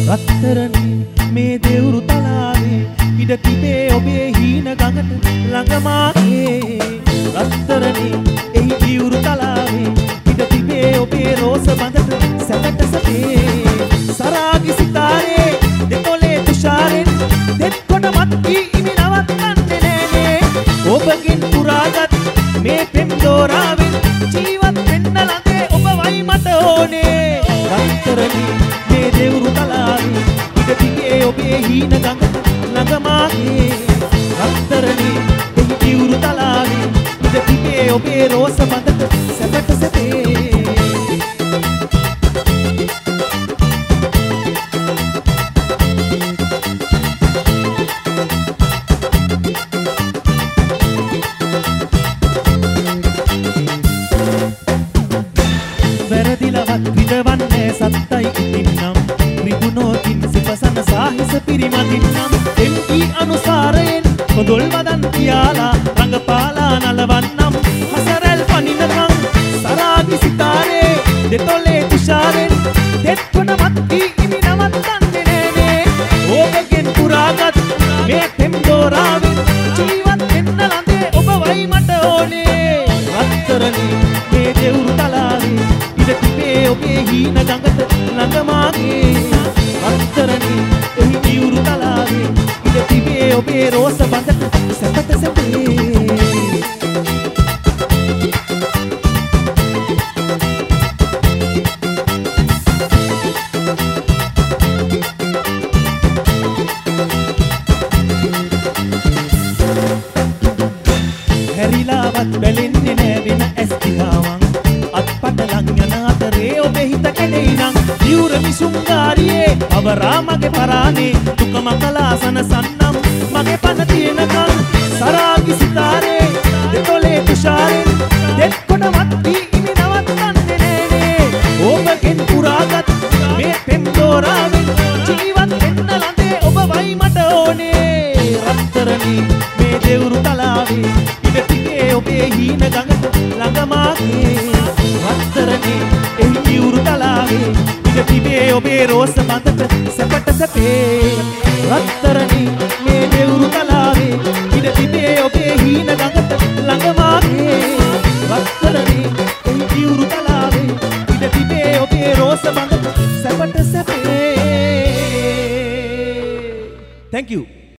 රත්තරනේ මේ දෙවුරු තලාවේ ඉඩ තිබේ ඔබේ හීන ගඟට ළඟමාගේ රත්තරනේ එහි දිවුරු තලාවේ ඉඩ තිබේ ඔබේ රෝස බඳට සැපට සැපේ සරාගි සිතාරේ දෙතොලේ තුෂාරෙන් දෙත්කොට මත් වී ඉමි නවත්තන්නේ නෑනේ ඔබගෙන් පුරාගත් මේ පෙම් දෝරාවෙන් ජීවත් වෙන්න ළඟේ ඔබ වයි මට ඕනේ රත්තරනේ මේ දෙවුරු තලාවේ ඉඩ තිබේ ඔබේ හීන ගඟට ළඟමාගේ රත්තරනේ එහි දිවුරු තලාවේ ඉඩ තිබේ ඔබේ රෝස බඳට සැපට සැපේ වැරදිලවත් විදවන්නේ සත්තයි ඉතින්නම් රිදුනෝකින් සිපසන සාහිස පිරිමදින්නම් එම්කී අනුසාරයෙන් කොදොල් වදන් තියාලා රඟපාලා නලවන්නම් හසරැල් පනිනකම් සරාගි සිතාරේ දෙතොලේ තුෂාරෙන් දෙත්කොට මත් වී ඉමි නවත්තන්නේ නෑනේ ඔබගෙන් පුරාගත් මේ පෙම් දෝරාවෙන් ජීවත් වෙන්න ළඟේ ඔබ වයි මට ඕනේ රත්තරනේ මේ දෙවුරු තලාවේ ඉඩ තිබේ ඔබේ හීන ගඟට ළඟමාගේ රත්තරනේ එහි දිවුරු තලාවේ ඉඩ තිබේ ඔබේ රෝස බඳට සැපට සැපේ හැරිලාවත් බැලෙන්නේ නෑ වෙන ඇස් දිහාවන් අත්පට ලං යන අතරේ ඔබේ හිත කැඩෙයිනම් දිවුර මිසුම්කාරියේ අවරා මගේ පරානේ දුක මකලා සනසන්නම් මගේ පන තියෙනකන් සරාගි සිතාරේ දෙතොලේ තුෂාරෙන් දෙත්කොට මත් වී ඉමි නවත්තන්නේ නෑනේ ඔබගෙන් පුරාගත් මේ පෙම් දෝරාවෙන් ජීවත් වෙන්න ළඟේ ඔබ වයි මට ඕනේ රත්තරනේ මේ දෙවුරු තලාවේ ඉඩ තිබේ ඔබේ හීන ගඟට ළඟමාගේ රත්තරනේ එහි දිවුරු තලාවේ ඉඩ තිබේ ඔබේ රෝස බඳට සැපට සැපේ රත්තරනේ මේ දෙවුරු තලාවේ ඉඩ තිබේ ඔබේ හීන ගඟට ළඟමාගේ රත්තරනේ එහි දිවුරු තලාවේ ඉඩ තිබේ ඔබේ රෝස බඳට සැපට සැපේ Thank you